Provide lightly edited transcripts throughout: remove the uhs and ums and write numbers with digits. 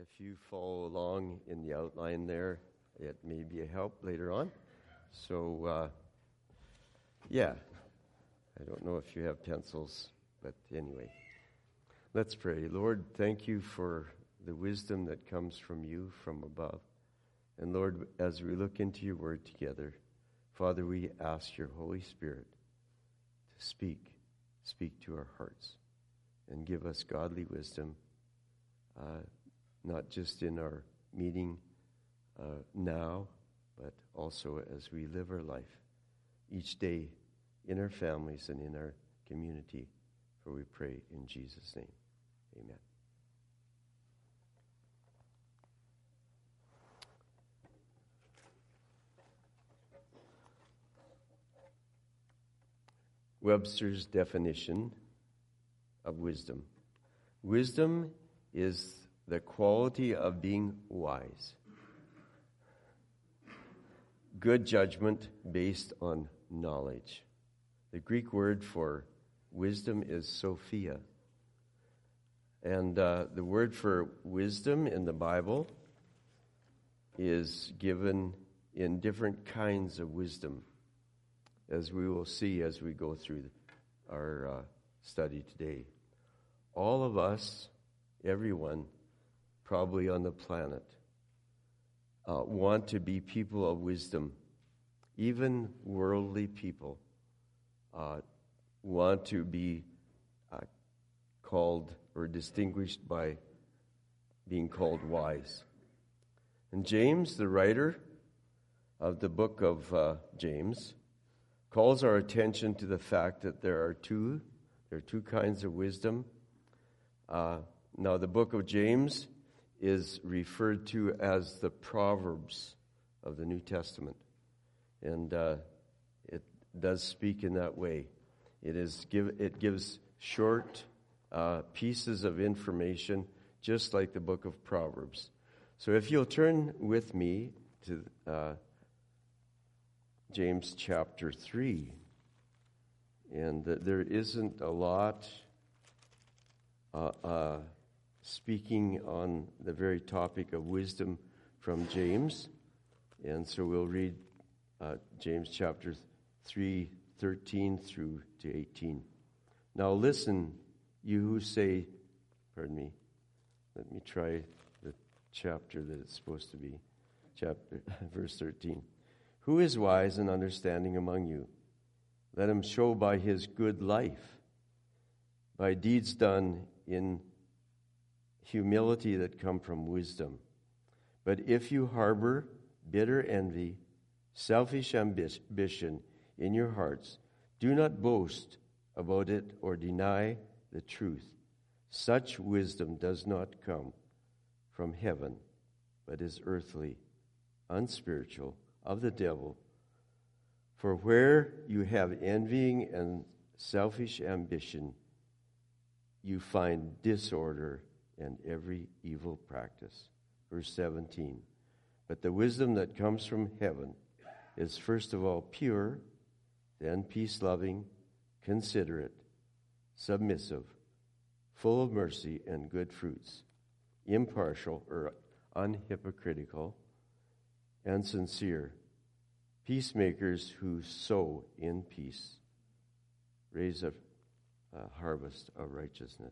If you follow along in the outline there, it may be a help later on. So, I don't know if you have pencils, but anyway. Let's pray. Lord, thank you for the wisdom that comes from you from above. And Lord, as we look into your word together, Father, we ask your Holy Spirit to speak to our hearts and give us godly wisdom, not just in our meeting now, but also as we live our life each day in our families and in our community. For we pray in Jesus' name. Amen. Webster's definition of wisdom. Wisdom is the quality of being wise. Good judgment based on knowledge. The Greek word for wisdom is Sophia. And the word for wisdom in the Bible is given in different kinds of wisdom, as we will see as we go through our study today. All of us, everyone, probably on the planet, want to be people of wisdom. Even worldly people want to be called or distinguished by being called wise. And James, the writer of the book of James, calls our attention to the fact that there are two kinds of wisdom. Now, the book of James is referred to as the Proverbs of the New Testament, and it does speak in that way. It gives short pieces of information, just like the book of Proverbs. So, if you'll turn with me to James chapter 3, and there isn't a lot speaking on the very topic of wisdom from James, and so we'll read James chapter 3, 13 through to 18. Now listen, you who say, let me try the chapter that it's supposed to be, verse 13. Who is wise and understanding among you? Let him show by his good life, by deeds done in humility that come from wisdom. But if you harbor bitter envy, selfish ambition in your hearts, do not boast about it or deny the truth. Such wisdom does not come from heaven, but is earthly, unspiritual, of the devil. For where you have envying and selfish ambition, you find disorder and every evil practice. Verse 17. But the wisdom that comes from heaven is first of all pure, then peace-loving, considerate, submissive, full of mercy and good fruits, impartial or unhypocritical, and sincere, peacemakers who sow in peace, raise a harvest of righteousness.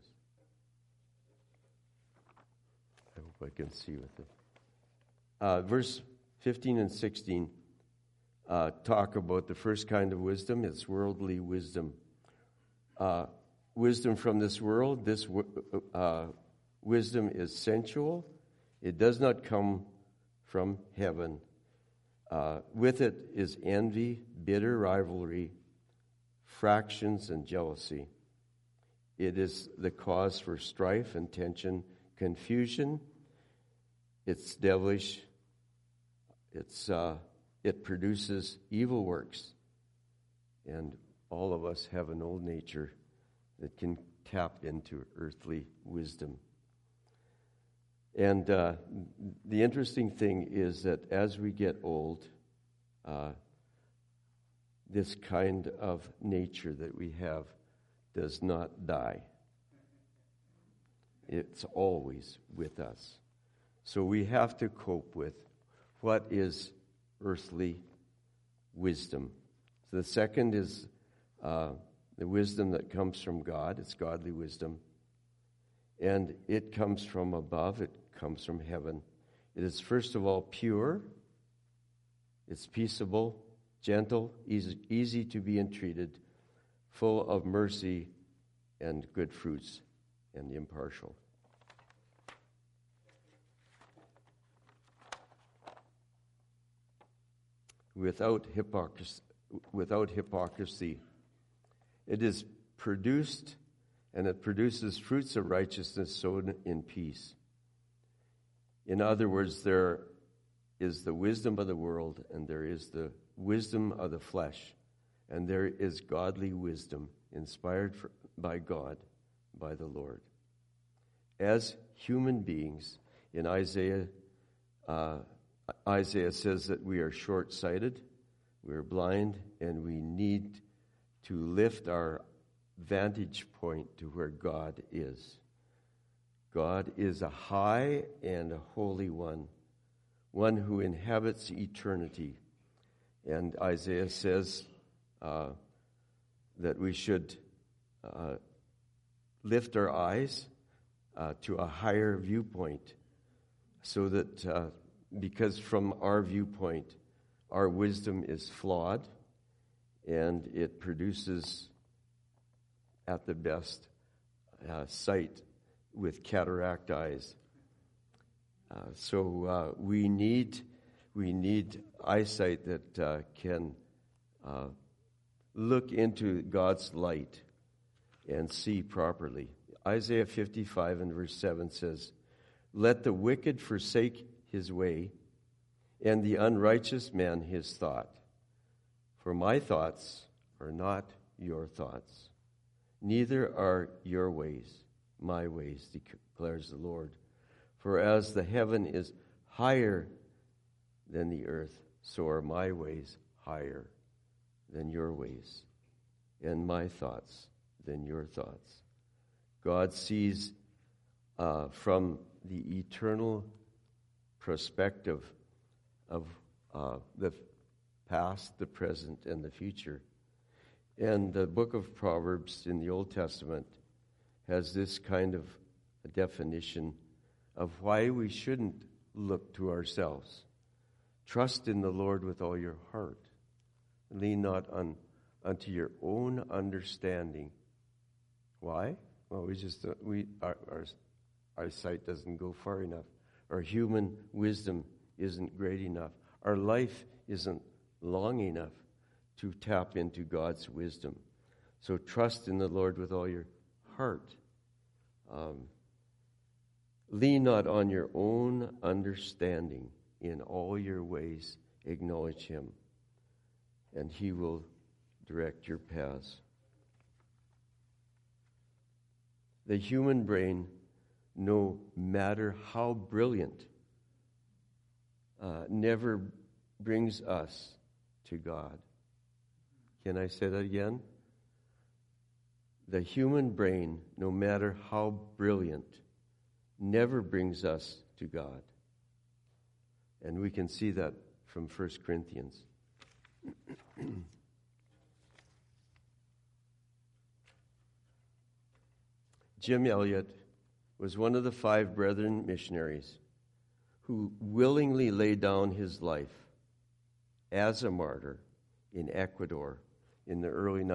I hope I can see with it. Verse 15 and 16 talk about the first kind of wisdom. It's worldly wisdom. Wisdom from this world. This wisdom is sensual. It does not come from heaven. With it is envy, bitter rivalry, fractions, and jealousy. It is the cause for strife and tension, confusion. It's devilish. It produces evil works. And all of us have an old nature that can tap into earthly wisdom. And the interesting thing is that as we get old, this kind of nature that we have does not die. It's always with us. So we have to cope with what is earthly wisdom. So the second is the wisdom that comes from God. It's godly wisdom. And it comes from above. It comes from heaven. It is, first of all, pure. It's peaceable, gentle, easy to be entreated, full of mercy and good fruits, and impartial. Without hypocrisy. It is produced, and it produces fruits of righteousness sown in peace. In other words, there is the wisdom of the world, and there is the wisdom of the flesh, and there is godly wisdom inspired by God, by the Lord. As human beings, in Isaiah says that we are short-sighted, we are blind, and we need to lift our vantage point to where God is. God is a high and a holy one who inhabits eternity. And Isaiah says that we should lift our eyes to a higher viewpoint, so that because from our viewpoint, our wisdom is flawed, and it produces, at the best, sight with cataract eyes. So we need eyesight that can look into God's light and see properly. Isaiah 55 and verse 7 says, "Let the wicked forsake his way, and the unrighteous man his thought. For my thoughts are not your thoughts, neither are your ways my ways, declares the Lord. For as the heaven is higher than the earth, so are my ways higher than your ways, and my thoughts than your thoughts." God sees from the eternal perspective of the past, the present, and the future. And the book of Proverbs in the Old Testament has this kind of a definition of why we shouldn't look to ourselves. Trust in the Lord with all your heart. Lean not unto your own understanding. Why? Well, our sight doesn't go far enough. Our human wisdom isn't great enough. Our life isn't long enough to tap into God's wisdom. So trust in the Lord with all your heart. Lean not on your own understanding. In all your ways acknowledge him, and he will direct your paths. The human brain, no matter how brilliant, never brings us to God. Can I say that again? The human brain, no matter how brilliant, never brings us to God. And we can see that from 1 Corinthians. Jim Elliot was one of the 5 Brethren missionaries who willingly laid down his life as a martyr in Ecuador in the early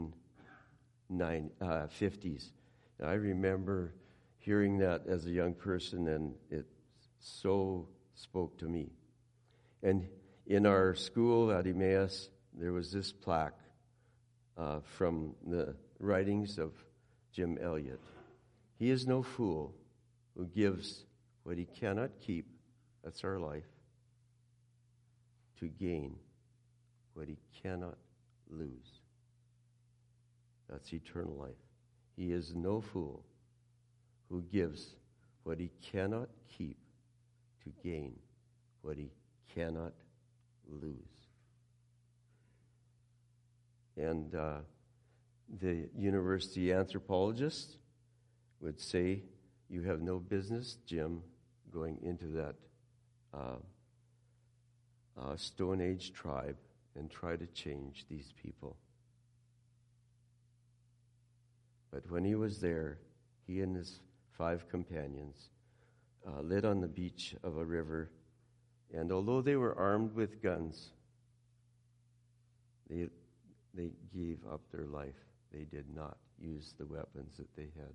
1950s. I remember hearing that as a young person, and it so spoke to me. And in our school at Emmaus, there was this plaque from the writings of Jim Elliot. He is no fool who gives what he cannot keep, that's our life, to gain what he cannot lose. That's eternal life. He is no fool who gives what he cannot keep to gain what he cannot lose. And the university anthropologist would say, "You have no business, Jim, going into that Stone Age tribe and try to change these people. But when he was there, he and his 5 companions lit on the beach of a river, and although they were armed with guns, they gave up their life. They did not use the weapons that they had.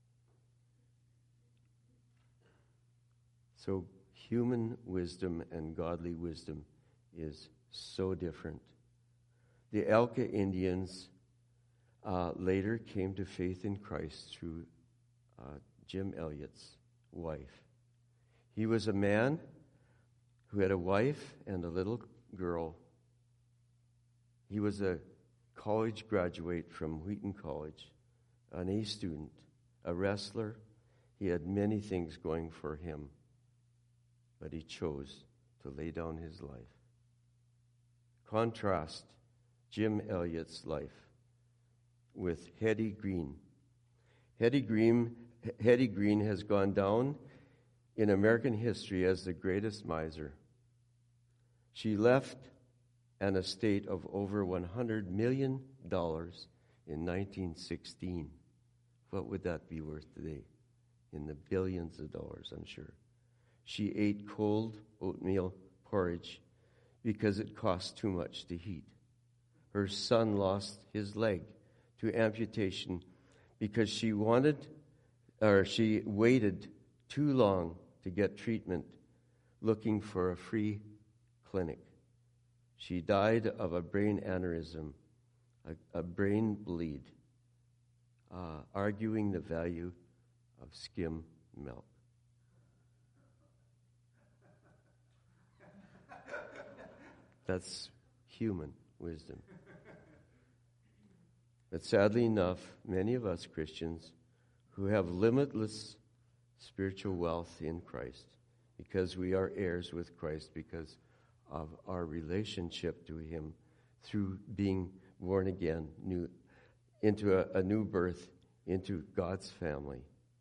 So human wisdom and godly wisdom is so different. The Elka Indians later came to faith in Christ through Jim Elliott's wife. He was a man who had a wife and a little girl. He was a college graduate from Wheaton College, an A student, a wrestler. He had many things going for him, but he chose to lay down his life. Contrast Jim Elliott's life with Hetty Green. Hetty Green has gone down in American history as the greatest miser. She left an estate of over $100 million in 1916. What would that be worth today? In the billions of dollars, I'm sure. She ate cold oatmeal porridge because it cost too much to heat. Her son lost his leg to amputation because she waited too long to get treatment, looking for a free clinic. She died of a brain aneurysm, a brain bleed, arguing the value of skim milk. That's human wisdom. But sadly enough, many of us Christians who have limitless spiritual wealth in Christ, because we are heirs with Christ, because of our relationship to Him through being born again, into a new birth, into God's family.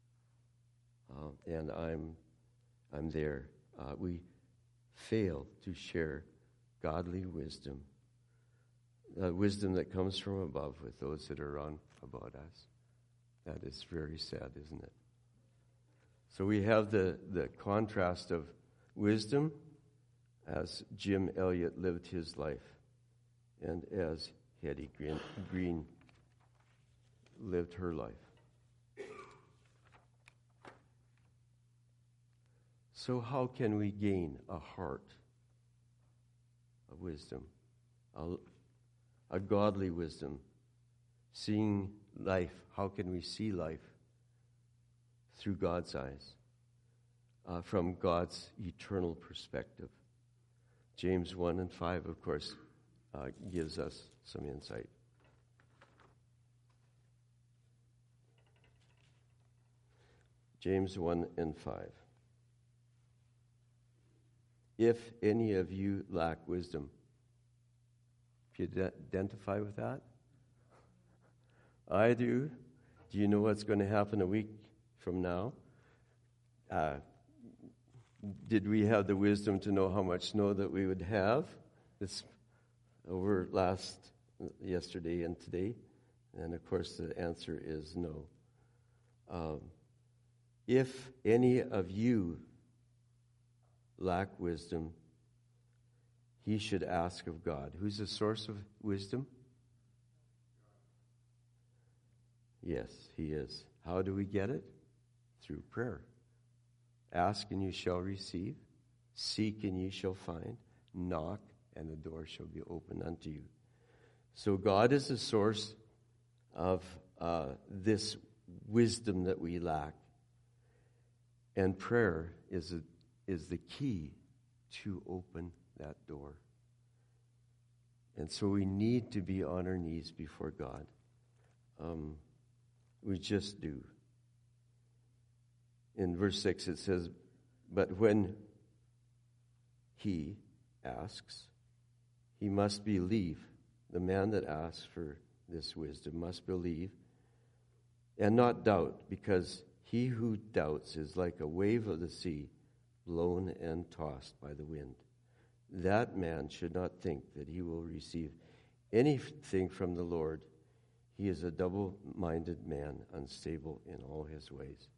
And I'm there. We fail to share godly wisdom, wisdom that comes from above with those that are round about us. That is very sad, isn't it? So we have the contrast of wisdom as Jim Elliott lived his life and as Hetty Green lived her life. So how can we gain a heart of wisdom, a godly wisdom, seeing life? How can we see life through God's eyes, from God's eternal perspective? James 1 and 5, of course, gives us some insight. James 1 and 5. If any of you lack wisdom. If you identify with that? I do. Do you know what's going to happen a week from now? Did we have the wisdom to know how much snow that we would have this over yesterday and today? And of course the answer is no. If any of you lack wisdom, he should ask of God. Who's the source of wisdom? Yes, He is. How do we get it? Through prayer. Ask and you shall receive. Seek and you shall find. Knock and the door shall be opened unto you. So God is the source of this wisdom that we lack. And prayer is the key to open that door. And so we need to be on our knees before God. We just do. In verse 6 it says, but when he asks, he must believe. The man that asks for this wisdom must believe and not doubt, because he who doubts is like a wave of the sea, blown and tossed by the wind. That man should not think that he will receive anything from the Lord. He is a double-minded man, unstable in all his ways.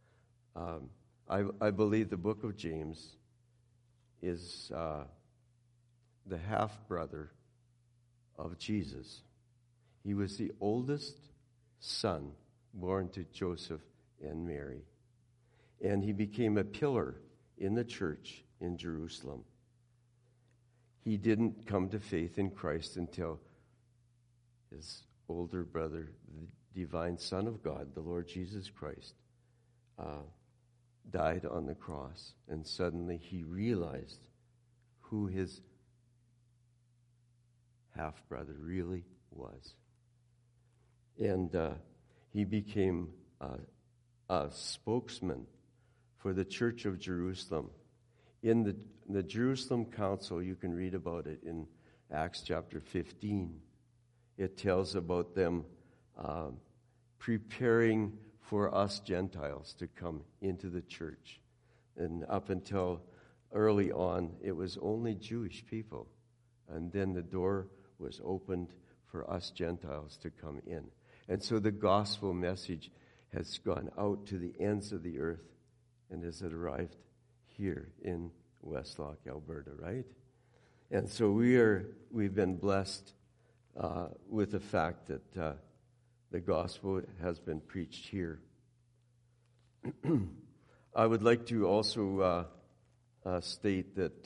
I believe the book of James is the half-brother of Jesus. He was the oldest son born to Joseph and Mary. And he became a pillar in the church in Jerusalem. He didn't come to faith in Christ until his older brother, the divine Son of God, the Lord Jesus Christ, died on the cross. And suddenly he realized who his half-brother really was. And he became a spokesman for the Church of Jerusalem. In the Jerusalem Council, you can read about it in Acts chapter 15. It tells about them preparing for us Gentiles to come into the church. And up until early on, it was only Jewish people. And then the door was opened for us Gentiles to come in. And so the gospel message has gone out to the ends of the earth and has arrived here in Westlock, Alberta, right? And so we've been blessed with the fact that the gospel has been preached here. I would like to also state that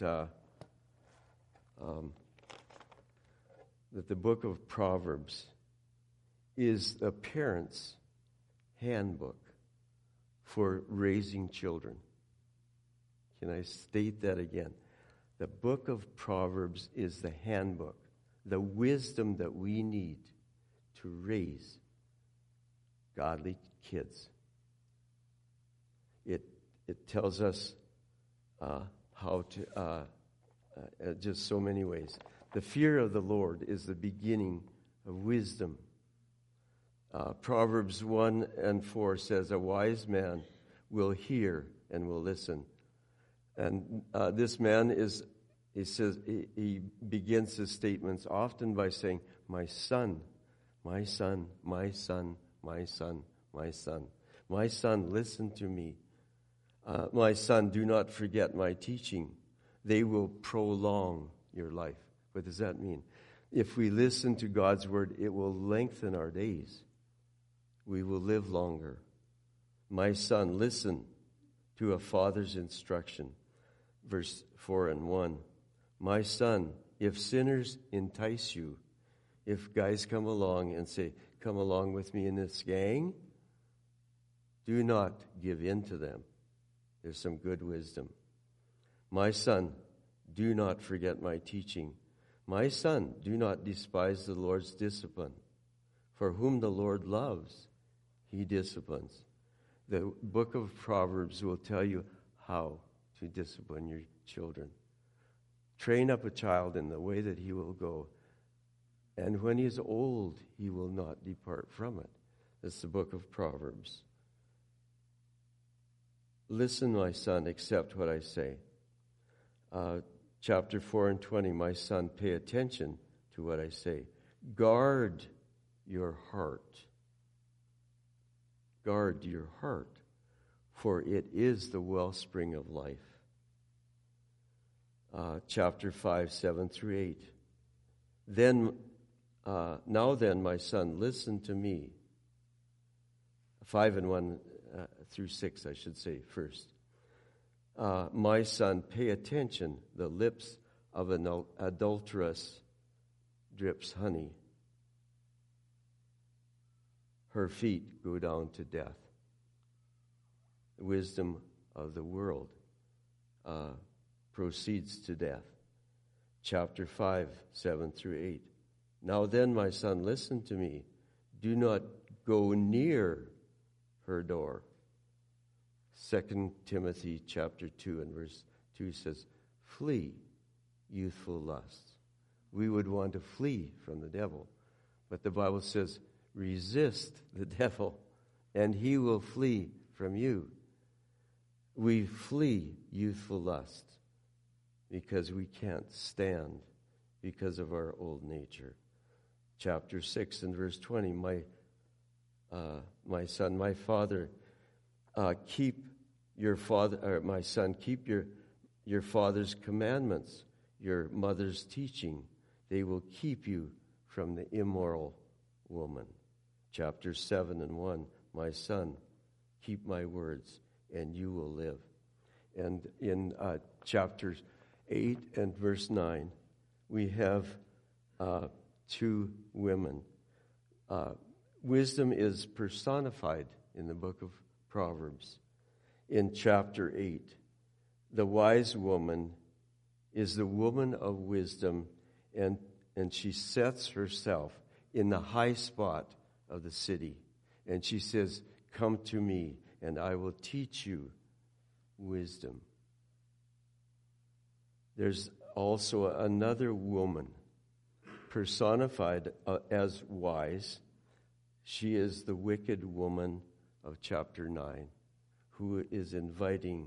that the book of Proverbs is a parent's handbook for raising children. Can I state that again? The book of Proverbs is the handbook, the wisdom that we need to raise godly kids. It tells us how to, just so many ways. The fear of the Lord is the beginning of wisdom. Proverbs 1:4 says, a wise man will hear and will listen. And this man he begins his statements often by saying, my son, my son, my son, my son, my son. My son, listen to me. My son, do not forget my teaching. They will prolong your life. What does that mean? If we listen to God's word, it will lengthen our days. We will live longer. My son, listen to a father's instruction. Verse 4:1. My son, if sinners entice you, if guys come along and say, come along with me in this gang, do not give in to them. There's some good wisdom. My son, do not forget my teaching. My son, do not despise the Lord's discipline. For whom the Lord loves, he disciplines. The book of Proverbs will tell you how to discipline your children. Train up a child in the way that he will go, and when he is old, he will not depart from it. That's the book of Proverbs. Listen, my son, accept what I say. Chapter 4:20, my son, pay attention to what I say. Guard your heart. Guard your heart, for it is the wellspring of life. Chapter 5:7-8. Now then, my son, listen to me. 5:1-6, I should say first. My son, pay attention. The lips of an adulteress drips honey. Her feet go down to death. The wisdom of the world proceeds to death. Chapter 5:7-8. Now then, my son, listen to me. Do not go near her door. 2 Timothy chapter 2 and verse 2 says, flee youthful lusts. We would want to flee from the devil. But the Bible says, resist the devil, and he will flee from you. we flee youthful lust because we can't stand because of our old nature. Chapter 6 and verse 20, my son, my father, keep your father, or my son, keep your father's commandments, your mother's teaching. They will keep you from the immoral woman. Chapter 7 and 1, my son, keep my words, and you will live. And in chapter 8 and verse 9, we have two women. Wisdom is personified in the book of Proverbs. In chapter 8, the wise woman is the woman of wisdom, and she sets herself in the high spot of the city. And she says, "Come to me, and I will teach you wisdom." There's also another woman personified as wise. She is the wicked woman of chapter 9, who is inviting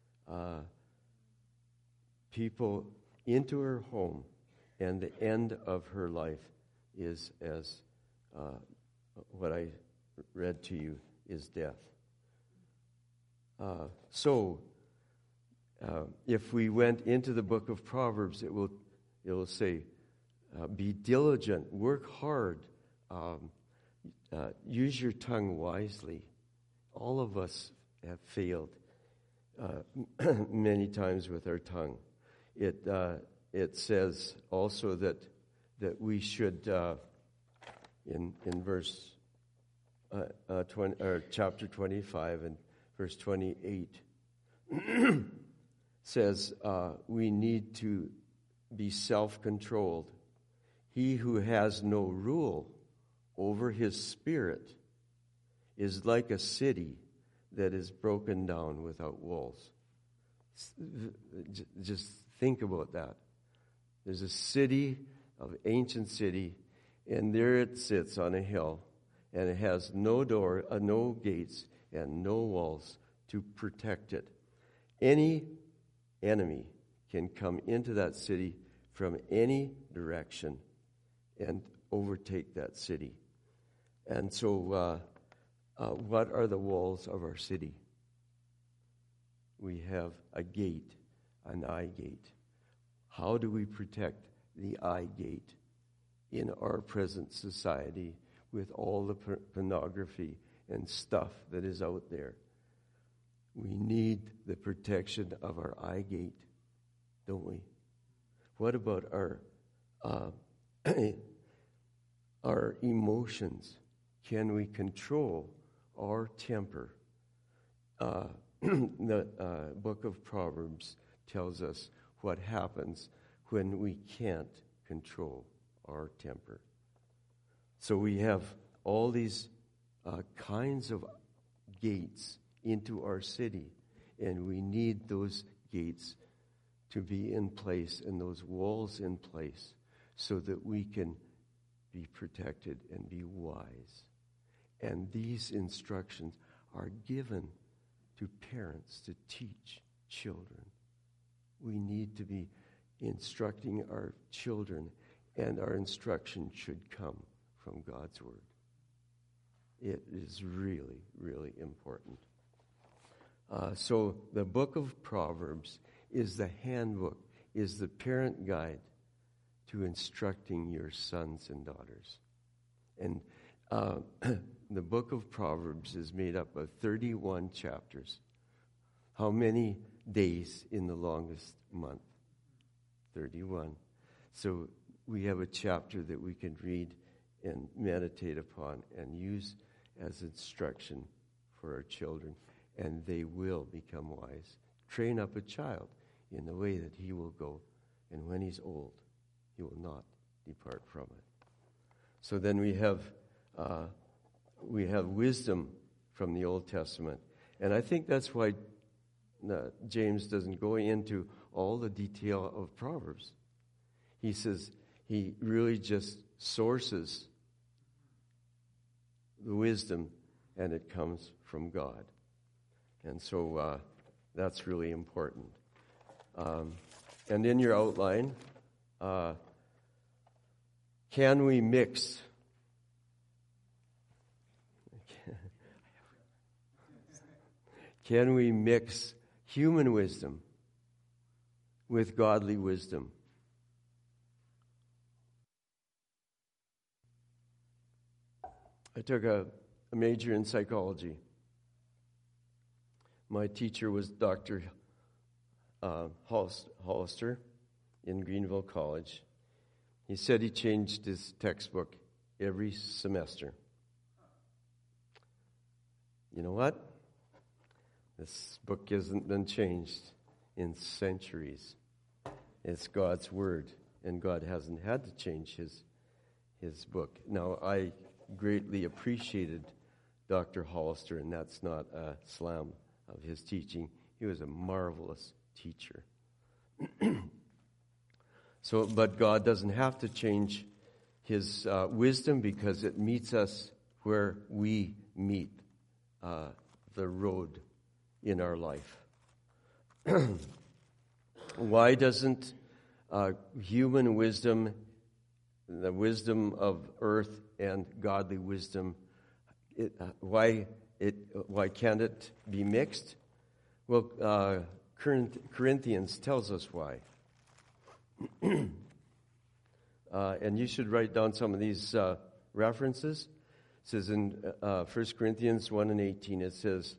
people into her home, and the end of her life is, as what I read to you, is death. So, if we went into the book of Proverbs, it will say, be diligent, work hard, use your tongue wisely. All of us have failed many times with our tongue. It says also that we should, in verse 20, or chapter 25 and verse 28, says we need to be self-controlled. He who has no rule over his spirit is like a city that is broken down without walls. Just think about that. There's a city, an ancient city, and there it sits on a hill, and it has no door, no gates, and no walls to protect it. Any enemy can come into that city from any direction and overtake that city. And so, what are the walls of our city? We have a gate, an eye gate. How do we protect the eye gate in our present society with all the pornography and stuff that is out there? We need the protection of our eye gate, don't we? What about our emotions? Can we control our temper? The book of Proverbs tells us what happens when we can't control our temper. So we have all these kinds of gates into our city, and we need those gates to be in place and those walls in place so that we can be protected and be wise. And these instructions are given to parents to teach children. We need to be instructing our children, and our instruction should come from God's Word. It is really, really important. So the book of Proverbs is the handbook, is the parent guide to instructing your sons and daughters. And the book of Proverbs is made up of 31 chapters. How many days in the longest month? 31. So we have a chapter that we can read and meditate upon and use as instruction for our children, and they will become wise. Train up a child in the way that he will go, and when he's old, he will not depart from it. So then we have wisdom from the Old Testament, and I think that's why James doesn't go into all the detail of Proverbs. He says he really just sources the wisdom, and it comes from God. And so That's really important. And in your outline, can we mix? Can we mix human wisdom with godly wisdom? I took a major in psychology. My teacher was Dr. Hollister in Greenville College. He said he changed his textbook every semester. You know what? This book hasn't been changed in centuries. It's God's Word, and God hasn't had to change his book. Now, I greatly appreciated Dr. Hollister, and that's not a slam of his teaching. He was a marvelous teacher. But God doesn't have to change his wisdom, because it meets us where we meet the road in our life. Why doesn't human wisdom, the wisdom of earth and godly wisdom, why can't it be mixed? Well, Corinthians tells us why. And you should write down some of these references. It says in 1 Corinthians 1:18, it says,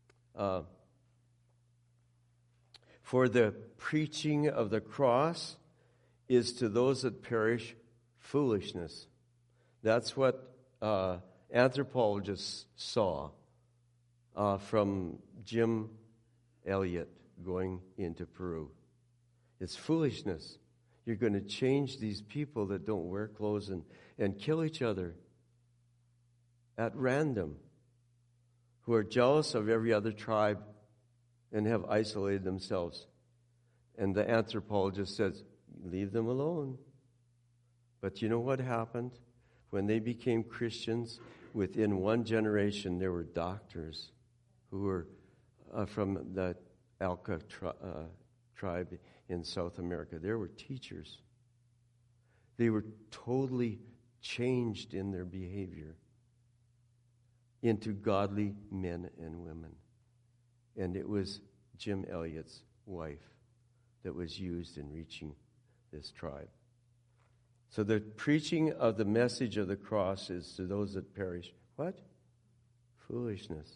for the preaching of the cross is to those that perish foolishness. That's what anthropologists saw from Jim Elliot going into Peru. It's foolishness. You're going to change these people that don't wear clothes and kill each other at random, who are jealous of every other tribe and have isolated themselves. And the anthropologist says, leave them alone. But you know what happened? When they became Christians, within one generation, there were doctors who were from the Alca tribe in South America. There were teachers. They were totally changed in their behavior into godly men and women. And it was Jim Elliot's wife that was used in reaching this tribe. So the preaching of the message of the cross is to those that perish. What? Foolishness.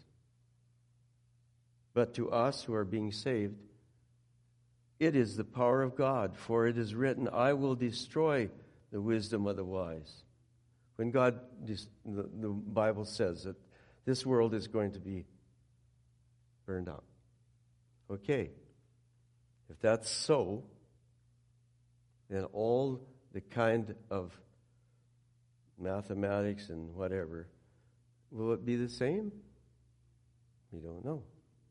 But to us who are being saved, it is the power of God. For it is written, I will destroy the wisdom of the wise. When God, the Bible says that this world is going to be burned out. Okay. If that's so, then all the kind of mathematics and whatever, will it be the same? We don't know.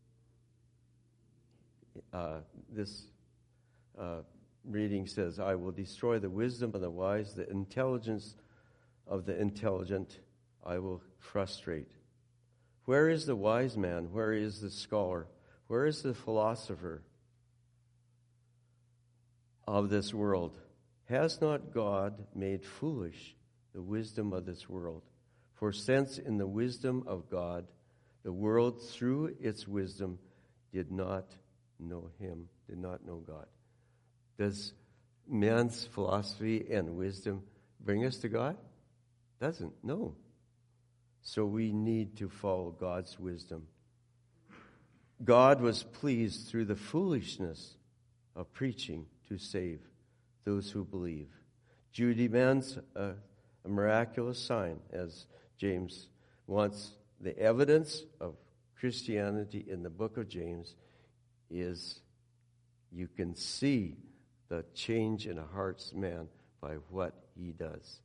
This reading says, I will destroy the wisdom of the wise, the intelligence of the intelligent I will frustrate. Where is the wise man? Where is the scholar? Where is the philosopher of this world? Has not God made foolish the wisdom of this world? For since in the wisdom of God, the world through its wisdom did not know him, did not know God. Does man's philosophy and wisdom bring us to God? Doesn't, no. So we need to follow God's wisdom. God was pleased through the foolishness of preaching to save those who believe. Jude demands a miraculous sign, as James wants. The evidence of Christianity in the book of James is you can see the change in a heart's man by what he does.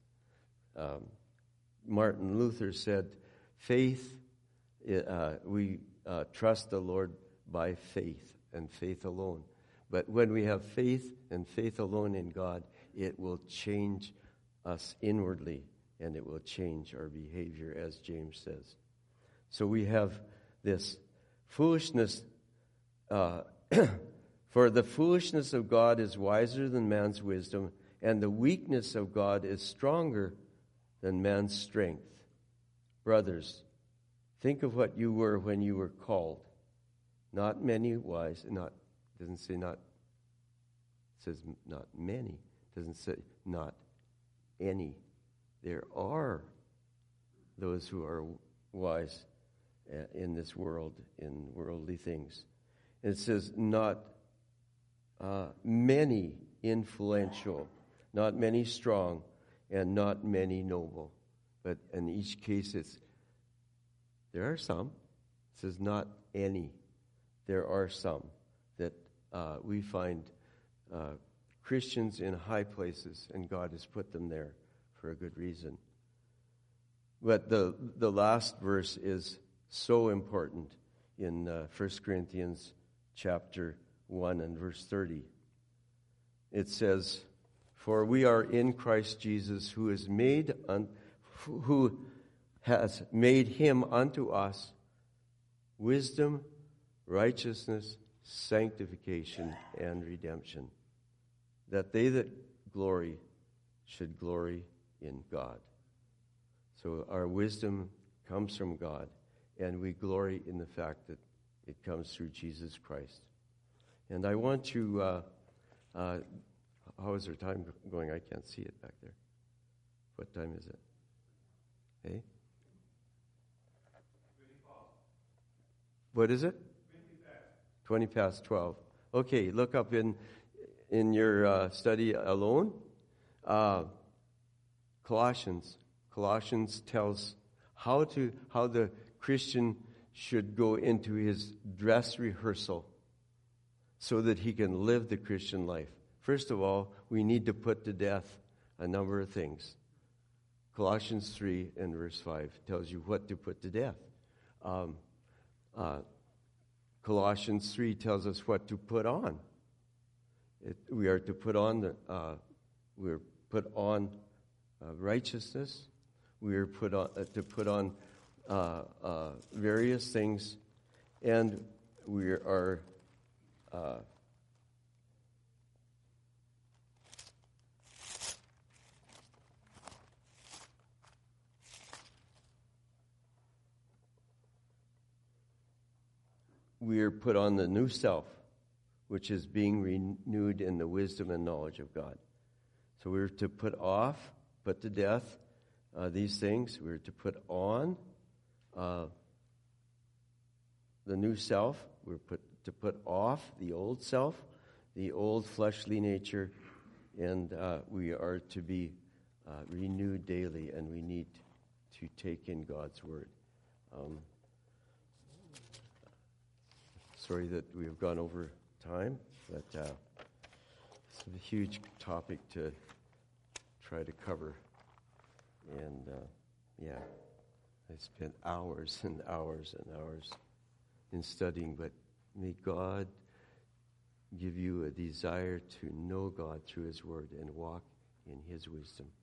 Martin Luther said, faith, we trust the Lord by faith and faith alone. But when we have faith and faith alone in God, it will change us inwardly and it will change our behavior, as James says. So we have this foolishness For the foolishness of God is wiser than man's wisdom, and the weakness of God is stronger than man's strength. Brothers, think of what you were when you were called. Not many wise, doesn't say not, it says not many, doesn't say not any. There are those who are wise in this world, in worldly things. It says not many influential, not many strong, and not many noble. But in each case, there are some. It says not any. There are some that we find Christians in high places, and God has put them there for a good reason. But the last verse is so important in 1 Corinthians chapter 1 and verse 30. It says, "For we are in Christ Jesus, who has made him unto us wisdom, righteousness, sanctification, and redemption, that they that glory should glory in God." So our wisdom comes from God, and we glory in the fact that it comes through Jesus Christ. And I want to, how is our time going? I can't see it back there. What time is it? Hey? What is it? 20 past 12. Okay, look up in your study alone. Colossians. Colossians tells how the Christian should go into his dress rehearsal so that he can live the Christian life. First of all, we need to put to death a number of things. Colossians 3 and verse 5 tells you what to put to death. Colossians 3 tells us what to put on. We are to put on righteousness. We are to put on various things, and we are put on the new self, which is being renewed in the wisdom and knowledge of God. So we're to put to death these things. We're to put on the new self. We're to put off the old self, the old fleshly nature, and we are to be renewed daily, and we need to take in God's word. Sorry that we have gone over time, but it's a huge topic to try to cover. And, I spent hours and hours and hours in studying, but may God give you a desire to know God through his word and walk in his wisdom.